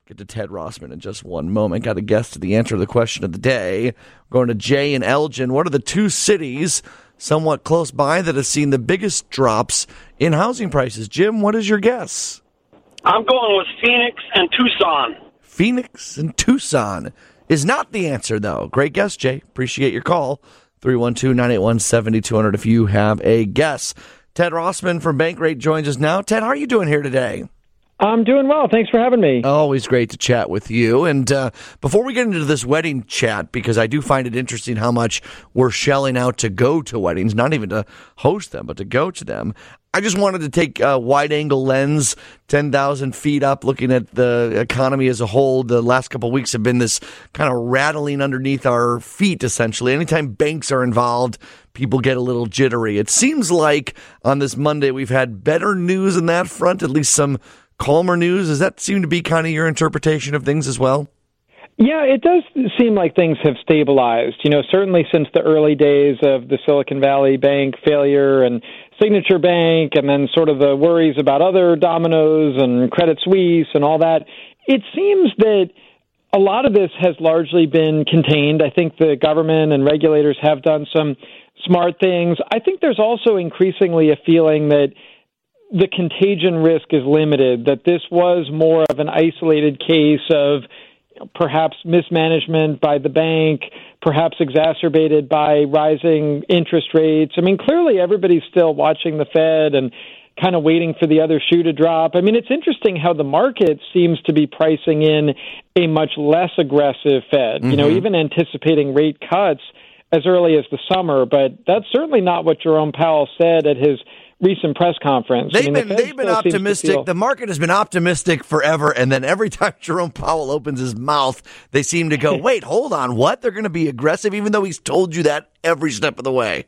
Get to Ted Rossman in just one moment. Got a guess to the answer to the question of the day. We're going to Jay and Elgin. What are the two cities somewhat close by that have seen the biggest drops in housing prices? Jim, what is your guess? I'm going with Phoenix and Tucson. Phoenix and Tucson is not the answer, though. Great guess, Jay. Appreciate your call. 312-981-7200 if you have a guess. Ted Rossman from Bankrate joins us now. Ted, how are you doing here today? I'm doing well. Thanks for having me. Always great to chat with you. And before we get into this wedding chat, because I do find it interesting how much we're shelling out to go to weddings, not even to host them, but to go to them, I just wanted to take a wide-angle lens, 10,000 feet up, looking at the economy as a whole. The last couple of weeks have been this kind of rattling underneath our feet, essentially. Anytime banks are involved, people get a little jittery. It seems like on this Monday we've had better news on that front, at least some calmer news. Does that seem to be kind of your interpretation of things as well? Yeah, it does seem like things have stabilized. Certainly since the early days of the Silicon Valley Bank failure and Signature Bank, and then sort of the worries about other dominoes and Credit Suisse and all that, it seems that a lot of this has largely been contained. I think the government and regulators have done some smart things. I think there's also increasingly a feeling that the contagion risk is limited, that this was more of an isolated case of perhaps mismanagement by the bank, perhaps exacerbated by rising interest rates. I mean, clearly everybody's still watching the Fed and kind of waiting for the other shoe to drop. I mean, it's interesting how the market seems to be pricing in a much less aggressive Fed, even anticipating rate cuts as early as the summer. But that's certainly not what Jerome Powell said at his recent press conference. They've been optimistic. The market has been optimistic forever, and then every time Jerome Powell opens his mouth, they seem to go, wait, hold on, what? They're going to be aggressive, even though he's told you that every step of the way.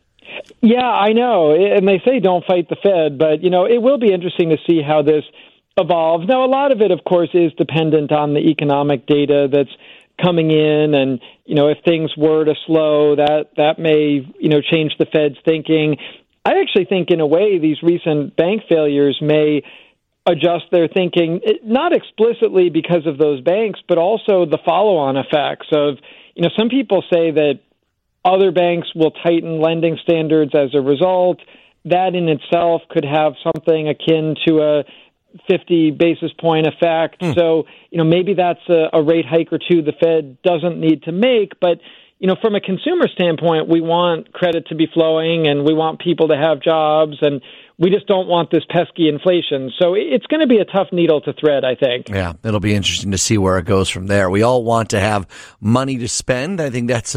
Yeah, I know. And they say don't fight the Fed, but, it will be interesting to see how this evolves. Now, a lot of it, of course, is dependent on the economic data that's coming in, and, if things were to slow, that may, change the Fed's thinking. I actually think, in a way, these recent bank failures may adjust their thinking, not explicitly because of those banks, but also the follow-on effects of, some people say that other banks will tighten lending standards as a result. That in itself could have something akin to a 50 basis point effect. So, maybe that's a rate hike or two the Fed doesn't need to make, but from a consumer standpoint, we want credit to be flowing and we want people to have jobs, and we just don't want this pesky inflation. So it's going to be a tough needle to thread, I think. Yeah, it'll be interesting to see where it goes from there. We all want to have money to spend. I think that's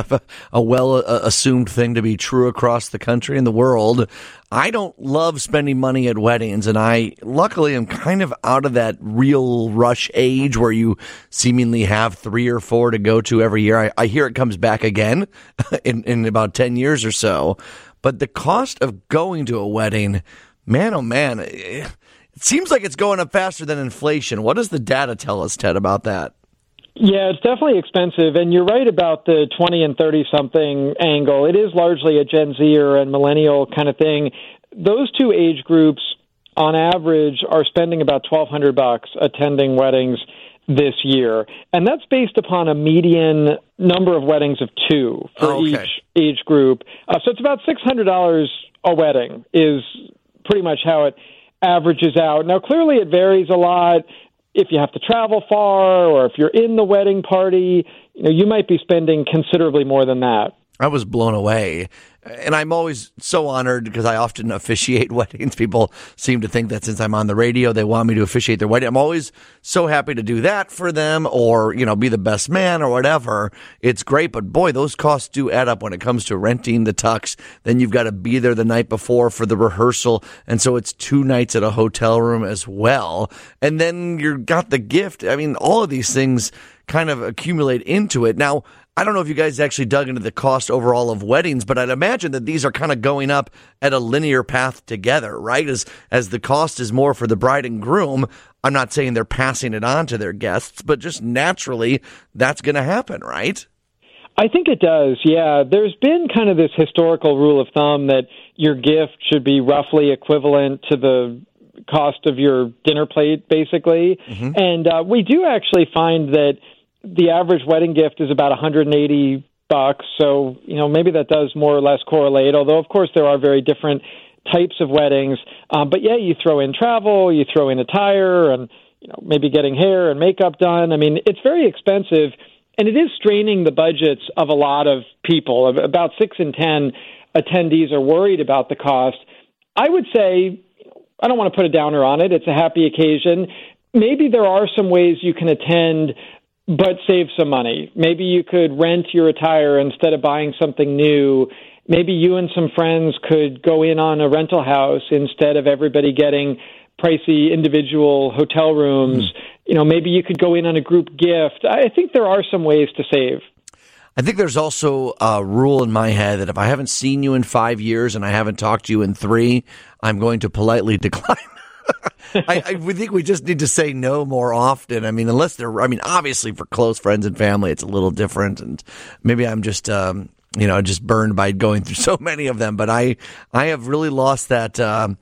a well-assumed thing to be true across the country and the world. I don't love spending money at weddings, and I luckily am kind of out of that real rush age where you seemingly have 3 or 4 to go to every year. I hear it comes back again in about 10 years or so. But the cost of going to a wedding, man, oh man, it seems like it's going up faster than inflation. What does the data tell us, Ted, about that? Yeah, it's definitely expensive, and you're right about the 20 and 30-something angle. It is largely a Gen Zer and millennial kind of thing. Those two age groups, on average, are spending about $1,200 attending weddings this year, and that's based upon a median number of weddings of 2 for each age group. So it's about $600 a wedding is pretty much how it averages out. Now, clearly it varies a lot. If you have to travel far or if you're in the wedding party, you might be spending considerably more than that. I was blown away. And I'm always so honored because I often officiate weddings. People seem to think that since I'm on the radio, they want me to officiate their wedding. I'm always so happy to do that for them or, be the best man or whatever. It's great. But boy, those costs do add up when it comes to renting the tux. Then you've got to be there the night before for the rehearsal. And so it's 2 nights at a hotel room as well. And then you've got the gift. I mean, all of these things kind of accumulate into it. Now, I don't know if you guys actually dug into the cost overall of weddings, but I'd imagine that these are kind of going up at a linear path together, right? As the cost is more for the bride and groom, I'm not saying they're passing it on to their guests, but just naturally that's going to happen, right? I think it does, yeah. There's been kind of this historical rule of thumb that your gift should be roughly equivalent to the cost of your dinner plate, basically. Mm-hmm. And we do actually find that the average wedding gift is about $180. So, maybe that does more or less correlate, although, of course, there are very different types of weddings. But yeah, you throw in travel, you throw in attire, and, maybe getting hair and makeup done. I mean, it's very expensive, and it is straining the budgets of a lot of people. About 6 in 10 attendees are worried about the cost. I would say, I don't want to put a downer on it. It's a happy occasion. Maybe there are some ways you can attend but save some money. Maybe you could rent your attire instead of buying something new. Maybe you and some friends could go in on a rental house instead of everybody getting pricey individual hotel rooms. Maybe you could go in on a group gift. I think there are some ways to save. I think there's also a rule in my head that if I haven't seen you in 5 years and I haven't talked to you in 3, I'm going to politely decline. I think we just need to say no more often. I mean, obviously for close friends and family, it's a little different. And maybe I'm just, just burned by going through so many of them. But I have really lost that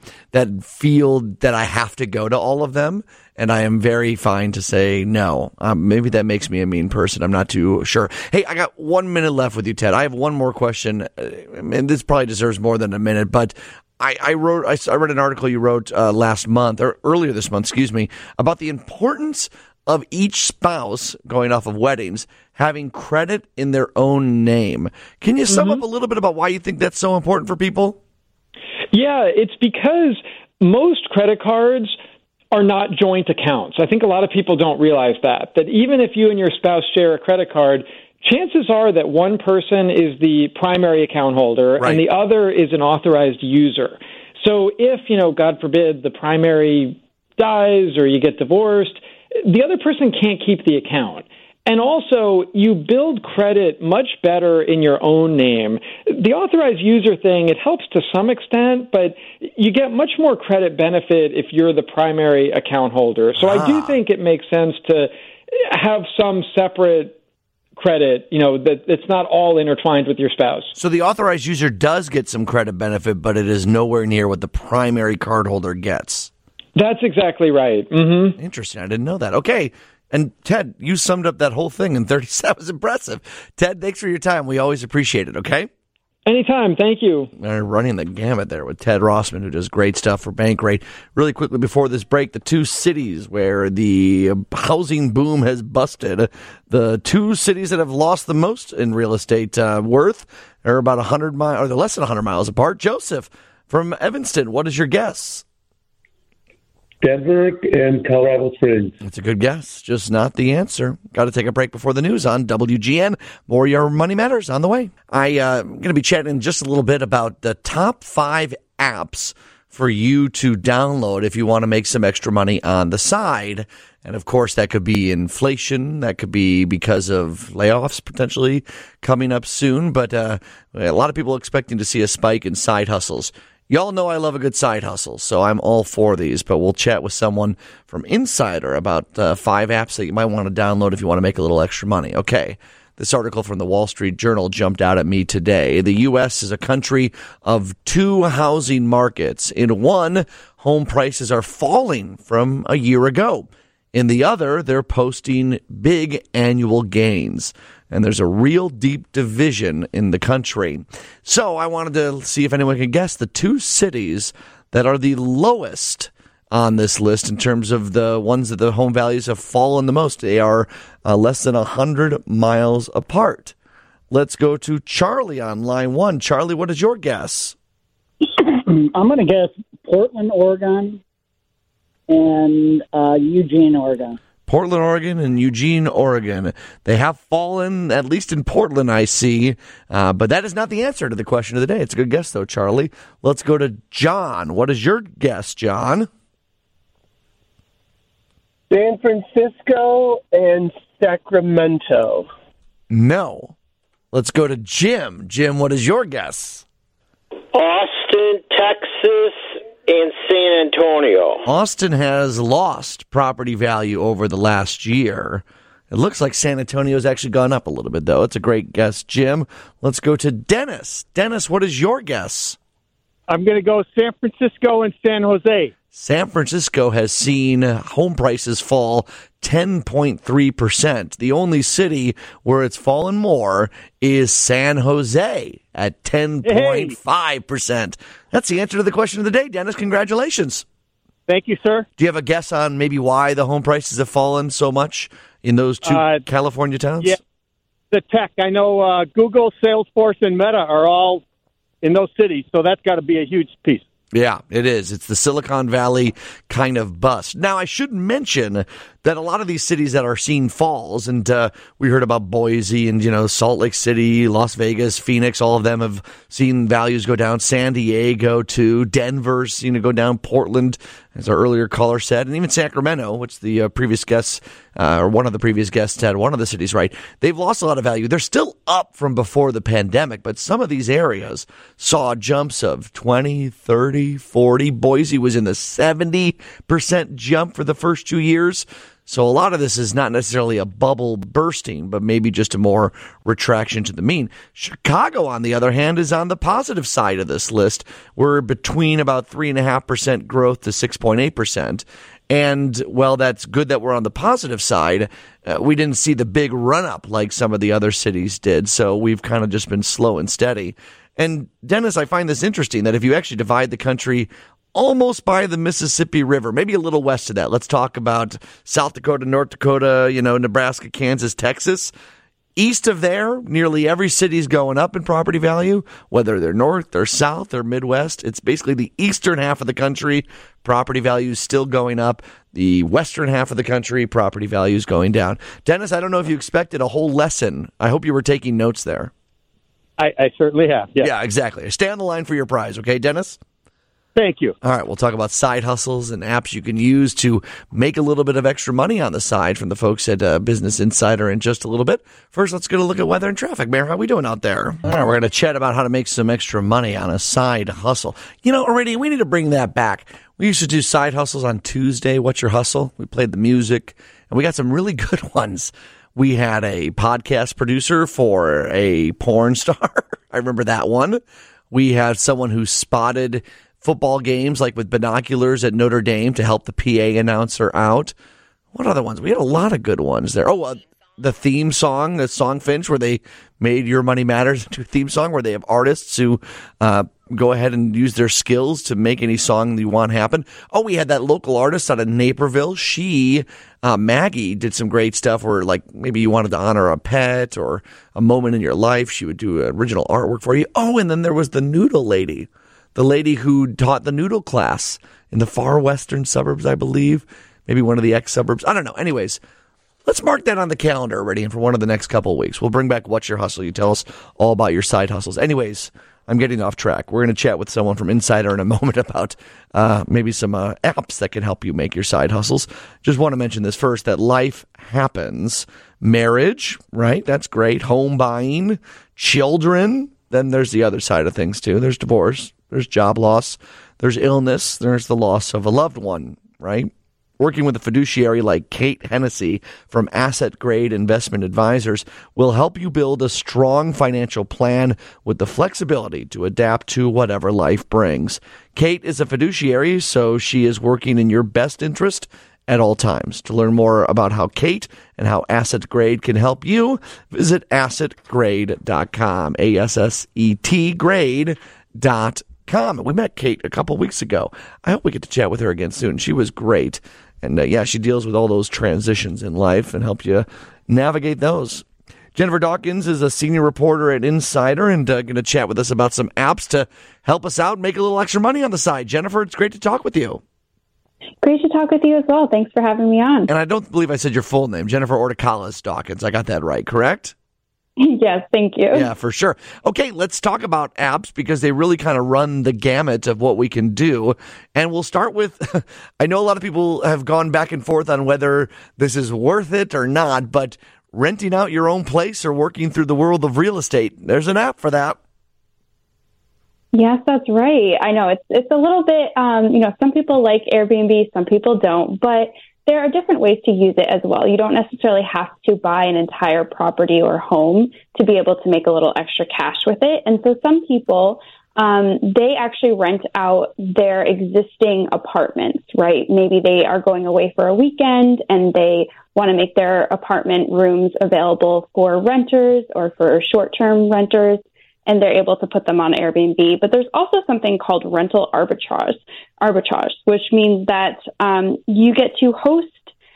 feel that I have to go to all of them. And I am very fine to say no. Maybe that makes me a mean person. I'm not too sure. Hey, I got 1 minute left with you, Ted. I have one more question, and this probably deserves more than a minute. But I read an article you wrote last month, or earlier this month, about the importance of each spouse, going off of weddings, having credit in their own name. Can you sum up a little bit about why you think that's so important for people? Yeah, it's because most credit cards are not joint accounts. I think a lot of people don't realize that even if you and your spouse share a credit card, chances are that one person is the primary account holder and the other is an authorized user. So if, God forbid, the primary dies or you get divorced, the other person can't keep the account. And also, you build credit much better in your own name. The authorized user thing, it helps to some extent, but you get much more credit benefit if you're the primary account holder. So I do think it makes sense to have some separate credit, that it's not all intertwined with your spouse. So the authorized user does get some credit benefit, but it is nowhere near what the primary cardholder gets. That's exactly right. Mm-hmm. Interesting. I didn't know that. Okay. And Ted, you summed up that whole thing in 30 seconds. That was impressive. Ted, thanks for your time. We always appreciate it, okay? Anytime. Thank you. Running the gamut there with Ted Rossman, who does great stuff for Bankrate. Really quickly before this break, the 2 cities where the housing boom has busted, the 2 cities that have lost the most in real estate worth are about 100 miles, or they're less than 100 miles apart. Joseph from Evanston, what is your guess? Denver and Colorado Springs. That's a good guess, just not the answer. Got to take a break before the news on WGN. More Your Money Matters on the way. I'm going to be chatting just a little bit about the top 5 apps for you to download if you want to make some extra money on the side. And, of course, that could be inflation. That could be because of layoffs potentially coming up soon. But a lot of people are expecting to see a spike in side hustles. Y'all know I love a good side hustle, so I'm all for these, but we'll chat with someone from Insider about 5 apps that you might want to download if you want to make a little extra money. Okay, this article from the Wall Street Journal jumped out at me today. The U.S. is a country of 2 housing markets. In one, home prices are falling from a year ago. In the other, they're posting big annual gains. And there's a real deep division in the country. So I wanted to see if anyone could guess the 2 cities that are the lowest on this list in terms of the ones that the home values have fallen the most. They are less than 100 miles apart. Let's go to Charlie on line 1. Charlie, what is your guess? I'm going to guess Portland, Oregon, and Eugene, Oregon. Portland, Oregon, and Eugene, Oregon. They have fallen, at least in Portland, I see. But that is not the answer to the question of the day. It's a good guess, though, Charlie. Let's go to John. What is your guess, John? San Francisco and Sacramento. No. Let's go to Jim. Jim, what is your guess? Austin, Texas, and San Antonio. Austin has lost property value over the last year. It looks like San Antonio's actually gone up a little bit, though. It's a great guess, Jim. Let's go to Dennis. Dennis, what is your guess? I'm going to go San Francisco and San Jose. San Francisco has seen home prices fall 10.3%. The only city where it's fallen more is San Jose at 10.5%. That's the answer to the question of the day, Dennis. Congratulations. Thank you, sir. Do you have a guess on maybe why the home prices have fallen so much in those two California towns? Yeah, the tech. I know Google, Salesforce, and Meta are all in those cities, so that's got to be a huge piece. Yeah, it is. It's the Silicon Valley kind of bust. Now, I should mention that a lot of these cities that are seeing falls, and we heard about Boise and, Salt Lake City, Las Vegas, Phoenix, all of them have seen values go down. San Diego, too. Denver's seen it go down. Portland, as our earlier caller said, and even Sacramento, which the previous guests, or one of the previous guests had one of the cities right. They've lost a lot of value. They're still up from before the pandemic, but some of these areas saw jumps of 20, 30, 40. Boise was in the 70% jump for the first 2 years. So a lot of this is not necessarily a bubble bursting, but maybe just a more retraction to the mean. Chicago, on the other hand, is on the positive side of this list. We're between about 3.5% growth to 6.8%. And, well, that's good that we're on the positive side. We didn't see the big run-up like some of the other cities did, so we've kind of just been slow and steady. And, Dennis, I find this interesting that if you actually divide the country almost by the Mississippi River, maybe a little west of that. Let's talk about South Dakota, North Dakota, Nebraska, Kansas, Texas. East of there, nearly every city's going up in property value, whether they're north or south or Midwest. It's basically the eastern half of the country, property value is still going up. The western half of the country, property value is going down. Dennis, I don't know if you expected a whole lesson. I hope you were taking notes there. I certainly have, yes. Yeah, exactly. Stay on the line for your prize, okay, Dennis? Thank you. All right, we'll talk about side hustles and apps you can use to make a little bit of extra money on the side from the folks at Business Insider in just a little bit. First, let's get a look at weather and traffic. Mayor, how are we doing out there? All right, we're going to chat about how to make some extra money on a side hustle. Already, we need to bring that back. We used to do side hustles on Tuesday. What's your hustle? We played the music, and we got some really good ones. We had a podcast producer for a porn star. I remember that one. We had someone who spotted football games, like with binoculars at Notre Dame to help the PA announcer out. What other ones? We had a lot of good ones there. The theme song, the Song Finch, where they made Your Money Matters into a theme song, where they have artists who go ahead and use their skills to make any song you want happen. Oh, we had that local artist out of Naperville. She, Maggie, did some great stuff where, like, maybe you wanted to honor a pet or a moment in your life. She would do original artwork for you. Oh, and then there was the noodle lady. The lady who taught the noodle class in the far western suburbs, I believe. Maybe one of the ex-suburbs. I don't know. Anyways, let's mark that on the calendar already. And for one of the next couple of weeks, we'll bring back What's Your Hustle. You tell us all about your side hustles. Anyways, I'm getting off track. We're going to chat with someone from Insider in a moment about maybe some apps that can help you make your side hustles. Just want to mention this first, that life happens. Marriage, right? That's great. Home buying, children. Then there's the other side of things, too. There's divorce. There's job loss, there's illness, there's the loss of a loved one, right? Working with a fiduciary like Kate Hennessy from Asset Grade Investment Advisors will help you build a strong financial plan with the flexibility to adapt to whatever life brings. Kate is a fiduciary, so she is working in your best interest at all times. To learn more about how Kate and how Asset Grade can help you, visit assetgrade.com, ASSET grade.com. We met Kate a couple weeks ago. I hope we get to chat with her again soon. She was great. And she deals with all those transitions in life and help you navigate those. Jennifer Dawkins is a senior reporter at Insider and going to chat with us about some apps to help us out and make a little extra money on the side. Jennifer, it's great to talk with you. Great to talk with you as well. Thanks for having me on. And I don't believe I said your full name, Jennifer Orticalis Dawkins. I got that right, correct? Yes, thank you. Yeah, for sure. Okay, let's talk about apps because they really kind of run the gamut of what we can do. And we'll start with, I know a lot of people have gone back and forth on whether this is worth it or not, but renting out your own place or working through the world of real estate, there's an app for that. Yes, that's right. I know it's a little bit, some people like Airbnb, some people don't, but there are different ways to use it as well. You don't necessarily have to buy an entire property or home to be able to make a little extra cash with it. And so some people they actually rent out their existing apartments, right? Maybe they are going away for a weekend and they want to make their apartment rooms available for renters or for short-term renters, and they're able to put them on Airbnb. But there's also something called rental arbitrage, which means that you get to host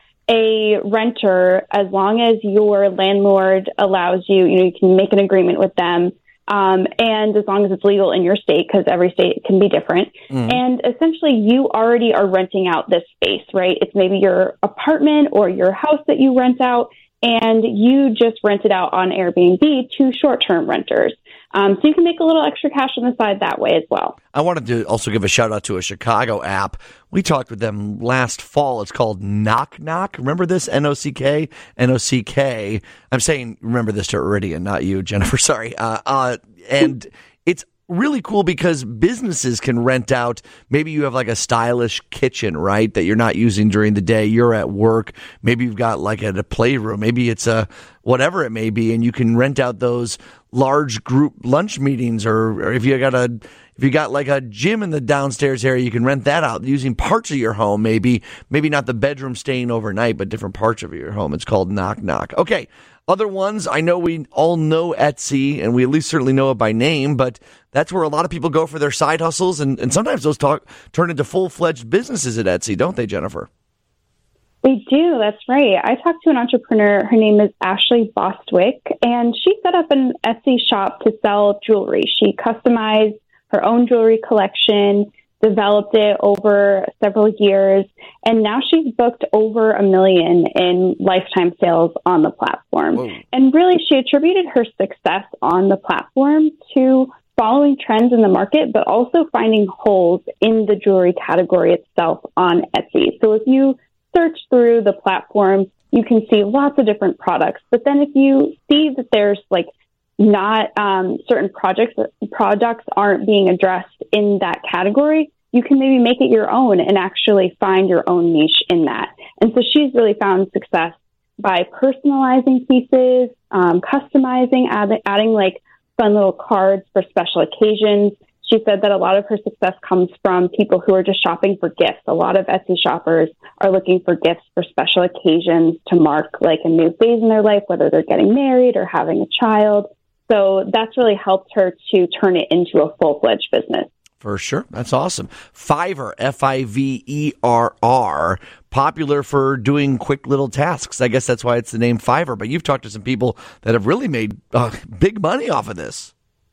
a renter as long as your landlord allows you, you can make an agreement with them. And as long as it's legal in your state, because every state can be different. And essentially you already are renting out this space, right? It's maybe your apartment or your house that you rent out, and you just rent it out on Airbnb to short-term renters. So you can make a little extra cash on the side that way as well. I wanted to also give a shout out to a Chicago app. We talked with them last fall. It's called Knock Knock. Remember this? N-O-C-K? N-O-C-K. I'm saying remember this to Iridian, not you, Jennifer. Sorry. And it's really cool because businesses can rent out. Maybe you have like a stylish kitchen, right, that you're not using during the day. You're at work. Maybe you've got like a playroom. Maybe it's a whatever it may be, and you can rent out those large group lunch meetings, or if you got like a gym in the downstairs area, you can rent that out using parts of your home. Maybe not the bedroom staying overnight, but different parts of your home. It's called Knock Knock. Okay. Other ones, I know we all know Etsy, and we at least certainly know it by name, but that's where a lot of people go for their side hustles, and sometimes those turn into full-fledged businesses at Etsy, don't they, Jennifer? They do. That's right. I talked to an entrepreneur. Her name is Ashley Bostwick, and she set up an Etsy shop to sell jewelry. She customized her own jewelry collection, developed it over several years, and now she's booked over $1 million in lifetime sales on the platform. Whoa. And really, she attributed her success on the platform to following trends in the market, but also finding holes in the jewelry category itself on Etsy. So if you search through the platform, you can see lots of different products. But then if you see that there's like not certain products aren't being addressed in that category, you can maybe make it your own and actually find your own niche in that. And so she's really found success by personalizing pieces, customizing, adding like fun little cards for special occasions. She said that a lot of her success comes from people who are just shopping for gifts. A lot of Etsy shoppers are looking for gifts for special occasions to mark like a new phase in their life, whether they're getting married or having a child. So that's really helped her to turn it into a full-fledged business. For sure. That's awesome. Fiverr, Fiverr, popular for doing quick little tasks. I guess that's why it's the name Fiverr. But you've talked to some people that have really made big money off of this.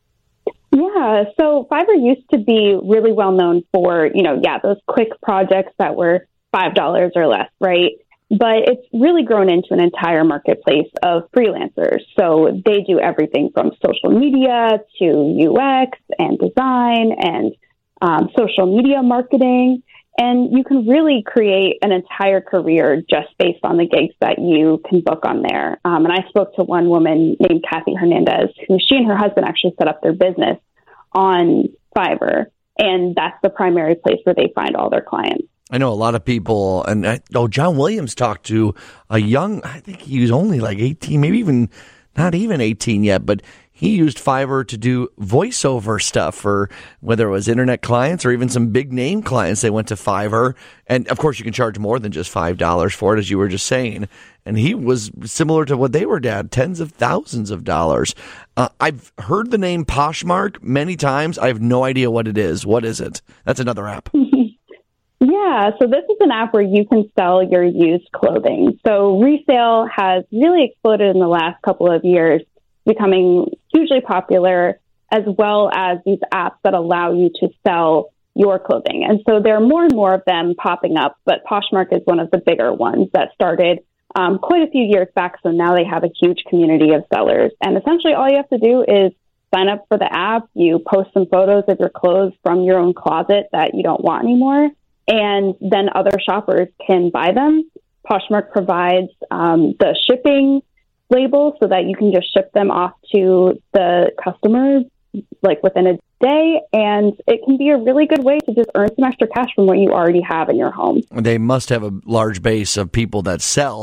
Yeah. So Fiverr used to be really well known for, those quick projects that were $5 or less, right? But it's really grown into an entire marketplace of freelancers. So they do everything from social media to UX and design and social media marketing. And you can really create an entire career just based on the gigs that you can book on there. And I spoke to one woman named Kathy Hernandez, who she and her husband actually set up their business on Fiverr. And that's the primary place where they find all their clients. I know a lot of people, and John Williams talked to a young, I think he was only like 18, maybe even not even 18 yet, but he used Fiverr to do voiceover stuff for whether it was internet clients or even some big name clients. They went to Fiverr, and of course you can charge more than just $5 for it, as you were just saying. And he was similar to what they were at, tens of thousands of dollars. I've heard the name Poshmark many times. I have no idea what it is. What is it? That's another app. Yeah, so this is an app where you can sell your used clothing. So resale has really exploded in the last couple of years, becoming hugely popular, as well as these apps that allow you to sell your clothing. And so there are more and more of them popping up, but Poshmark is one of the bigger ones that started quite a few years back. So now they have a huge community of sellers. And essentially all you have to do is sign up for the app. You post some photos of your clothes from your own closet that you don't want anymore, and then other shoppers can buy them. Poshmark provides the shipping label so that you can just ship them off to the customer like within a day, and it can be a really good way to just earn some extra cash from what you already have in your home. They must have a large base of people that sell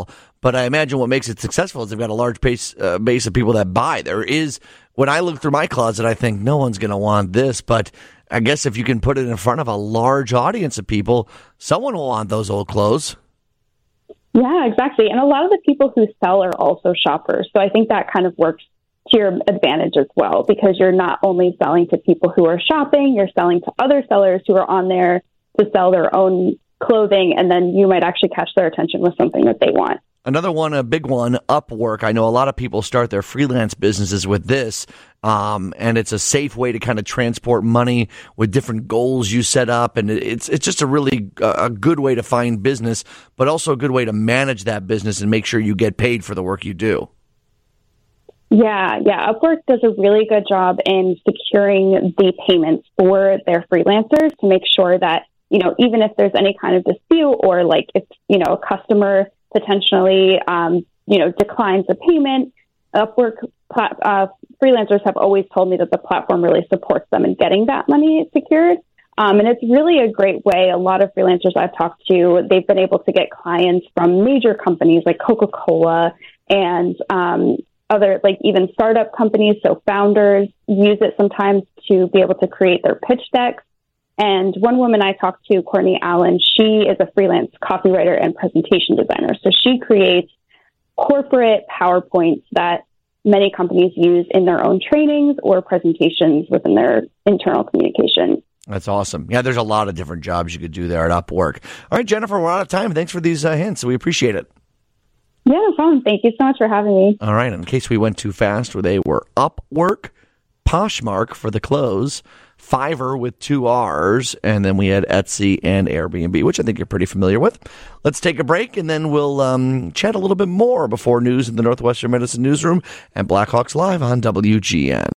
But I imagine what makes it successful is they've got a large base of people that buy. There is, when I look through my closet, I think no one's going to want this, but I guess if you can put it in front of a large audience of people, someone will want those old clothes. Yeah, exactly. And a lot of the people who sell are also shoppers. So I think that kind of works to your advantage as well, because you're not only selling to people who are shopping, you're selling to other sellers who are on there to sell their own clothing, and then you might actually catch their attention with something that they want. Another one, a big one, Upwork. I know a lot of people start their freelance businesses with this, and it's a safe way to kind of transport money with different goals you set up, and it's just a really a good way to find business, but also a good way to manage that business and make sure you get paid for the work you do. Yeah. Upwork does a really good job in securing the payments for their freelancers to make sure that, even if there's any kind of dispute or like if, a customer potentially, declines the payment, Upwork freelancers have always told me that the platform really supports them in getting that money secured. And it's really a great way. A lot of freelancers I've talked to, they've been able to get clients from major companies like Coca-Cola and other, like even startup companies. So founders use it sometimes to be able to create their pitch decks. And one woman I talked to, Courtney Allen, she is a freelance copywriter and presentation designer. So she creates corporate PowerPoints that many companies use in their own trainings or presentations within their internal communication. That's awesome. Yeah, there's a lot of different jobs you could do there at Upwork. All right, Jennifer, we're out of time. Thanks for these hints. We appreciate it. Yeah, no problem. Thank you so much for having me. All right, in case we went too fast, they were Upwork, Poshmark for the clothes, Fiverr with 2 R's, and then we had Etsy and Airbnb, which I think you're pretty familiar with. Let's take a break, and then we'll chat a little bit more before news in the Northwestern Medicine Newsroom and Blackhawks Live on WGN.